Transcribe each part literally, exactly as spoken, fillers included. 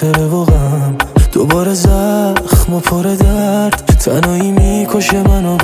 خاطره و غم، دوباره زخم و پر درد، تنهایی میکشه منو.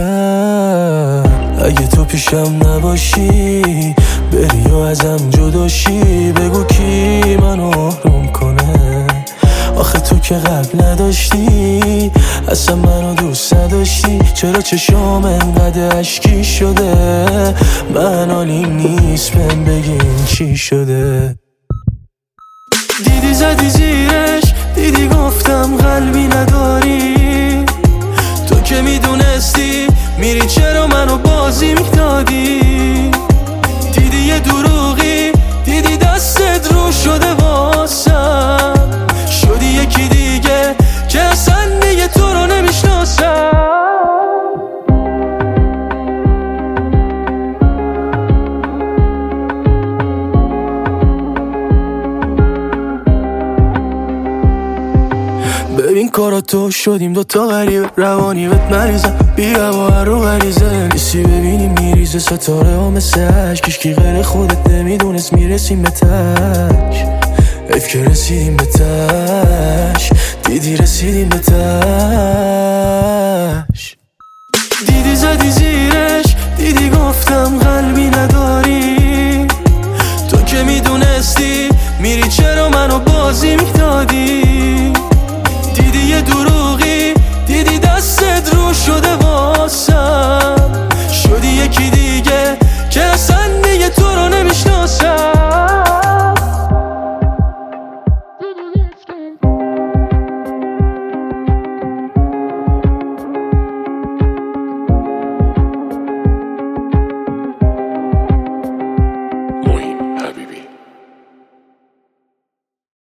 برگرد اگه تو پیشم نباشی، بری و ازم جداشی، بگو کی منو آروم کنه. آخه تو که قلب نداشتی، اصلا منو دوست نداشتی، چرا چشام انقدر اشکی شده؟ من حالی نیست بهم بگین چی شده. دیدی زدی زیرش، دیدی گفتم قلبی نداری، تو که میدونستی میری چرا منو بازی میدادی. دیدی یه دروغی، دیدی دستت رو شده واسم، شدی یکی دیگه که اصلا دیگه تو رو نمیشناسم. ببین کارا تو شدیم دوتا غریبه، روانی بهت مریضم، بیا با هر رو غریزه نیستی ببینیم میریزه ستاره ها مثل عشق، کشکی غیر خودت نمیدونست میرسیم به تش. حیف که رسیدیم به تش، دیدی رسیدیم به تش. دیدی زدی زیرش، دیدی گفتم قلبی نداری، تو که میدونستی میری چرا منو بازی میدادی.